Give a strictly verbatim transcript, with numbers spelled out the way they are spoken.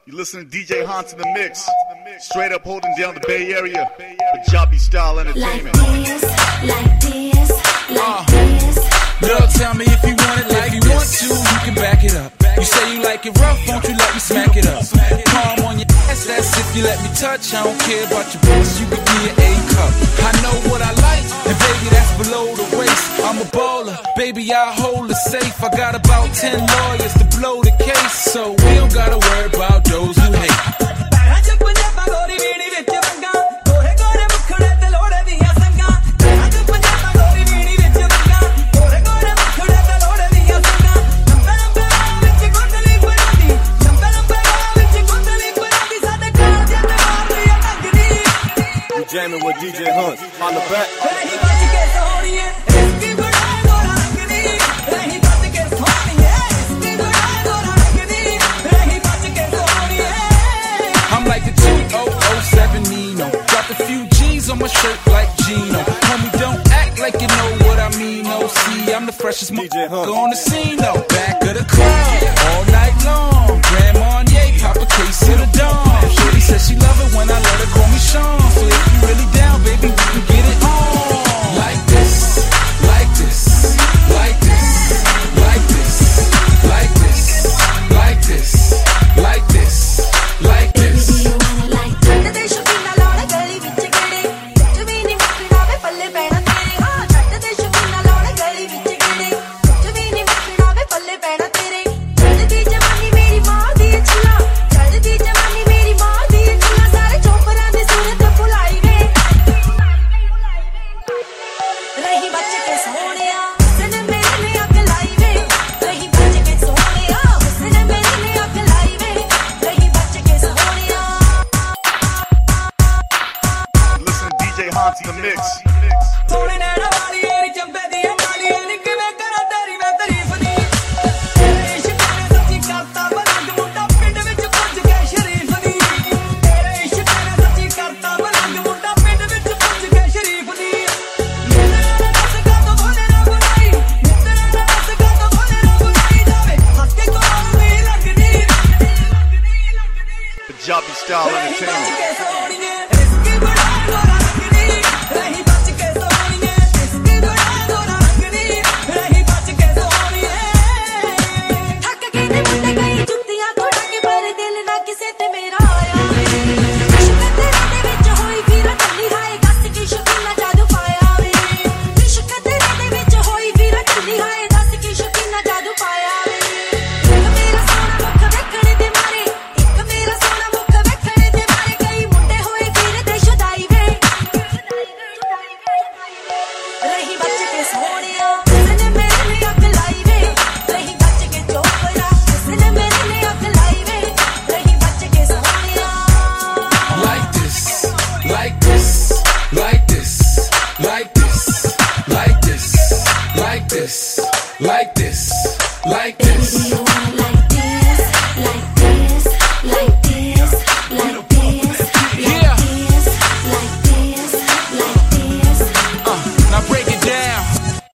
You listen to D J Hans in the mix, straight up holding down the Bay Area, Punjabi style entertainment. Like this, like this, like uh, this. Girl, tell me if you want it like you want to, you can back it up. You say you like it rough, won't you let me smack it up? Palm on your ass, that's if you let me touch. I don't care about your boots, you can be an A cup. I know what I like, and baby, that's below the waist. I'm a baller, baby, I hold the safe. I got about ten lawyers to blow the case, so we don't gotta worry about those who hate. Jamming with D J Hunt on the back. I'm like the two thousand seven Nino. Got a few G's on my shirt like Gino. Homie, don't act like you know what I mean. No, see, I'm the freshest motherfucker on the scene. No, back of the club all night long. Grandma Ye, pop a case of the dawn. Shorty says she love it when I let her call me Sean. So if you really down, baby, we can get it on. Like this, like this, like this, like this, like this, like this, like this, like this. Baby, you want it like that? They should be na lona gali vich gede. Kuch bhi nahi makna ve palle pehna tere. Ah, they should be na lona gali vich gede. Kuch bhi nahi makna ve palle pehna tere. Chaddi jawani meri maan di chilla. Chaddi jawani meri maan di chilla. Sare choparan di surat bulai ve. Rahi bach ke soneya, usne mere ne ag lai ve. Rahi bach ke soneya, usne mere ne ag lai ve. Rahi bach ke soneya. Listen to D J Hans in the mix. ਸੋਹਣੇ ਨੈਣਾ ਵਾਲੀ ਏਰੀ ਚੰਬੇ ਦੀ ਮਾਲੀ ਨੀ ਕਿਵੇਂ ਕਰਾਂ ਤੇਰੀ ਮੈਂ ਤਾਰੀਫ ਦੀ ਤੇਰੇ ਇਸ਼ਕ ਨੇ ਸੱਚੀ ਕਰਤਾ ਬਲੰਗ ਮੁੰਡਾ ਪਿੰਡ ਵਿੱਚ ਪੁੱਜ ਕੇ ਸ਼ਰੀਫ ਦੀ ਤੇਰੇ ਇਸ਼ਕ ਨੇ ਸੱਚੀ ਕਰਤਾ ਬਲੰਗ ਮੁੰਡਾ ਪਿੰਡ ਵਿੱਚ ਪੁੱਜ ਕੇ ਸ਼ਰੀਫ ਦੀ ਮਿੱਤਰਾਂ ਦਾ ਰਸ ਕਾ ਤੋਂ ਬੋਲੇ ਨਾ ਬੁਲਾਈ ਮਿੱਤਰਾਂ ਦਾ ਰਸ ਕਾ ਤੋਂ ਬੋਲੇ ਨਾ ਬੁਲਾਈ ਜਾਵੇ ਹੱਥ ਕੇ ਕੋਲ ਵੀ ਲੱਗਦੀ Punjabi style entertainment. ਕੇ ਸੋਹਣੀਏ ਇਸਕੀ ਬੜਾ ਗੋਰਾ ਲੱਗਦੀ ਰਹੀ ਬਚ ਕੇ ਸੋਹਣੀਏ ਇਸਕੀ ਬੜਾ ਗੋਰਾ ਲੱਗਦੀ ਰਹੀ ਬਚ ਕੇ ਸੋਹਣੀਏ ਥੱਕ ਕੇ ਨੇ ਮੁੰਡੇ ਗਈ ਜੁੱਤੀਆਂ ਤੋੜ ਕੇ ਪਰ ਦਿਲ ਨਾ ਕਿਸੇ ਤੇ ਮੇਰਾ ਆਇਆ ਵੇ ਇਸ਼ਕ ਤੇਰੇ ਦੇ ਵਿੱਚ ਹੋਈ ਵੀਰਾ ਟੱਲੀ ਹਾਏ ਦੱਸ ਕੀ ਸ਼ਕੀਨਾ ਜਾਦੂ ਪਾਇਆ ਵੇ ਇਸ਼ਕ ਤੇਰੇ ਦੇ ਵਿੱਚ ਹੋਈ ਵੀਰਾ ਟੱਲੀ ਹਾਏ ਦੱਸ ਕੀ ਸ਼ਕੀਨਾ ਜਾਦੂ ਪਾਇਆ ਵੇ ਇੱਕ ਮੇਰਾ ਸੋਹਣਾ ਮੁੱਖ ਵੇਖਣ ਦੇ ਮਾਰੇ ਇੱਕ ਮੇਰਾ ਸੋਹਣਾ ਮੁੱਖ ਵੇਖਣ ਦੇ ਮਾਰੇ ਕਈ ਮੁੰਡੇ ਹੋਏ ਵੀਰ ਦੇ ਸ਼ੁਦਾਈ ਵੇ ਰਹੀ ਬਚ ਕੇ ਸੋਹਣਿਆ ਉਸਨੇ ਮੇਰੇ ਲਈ ਅੱਗ ਲਾਈ ਵੇ ਰਹੀ ਬਚ ਕੇ ਚੋਪਰਾ ਉਸਨੇ ਮੇਰੇ ਲਈ ਅੱਗ ਲਾਈ ਵੇ ਰਹੀ ਬਚ ਕੇ ਸੋਹਣਿਆ Like this, like this, like this, like this, like this, like this, like this, like this. Baby, you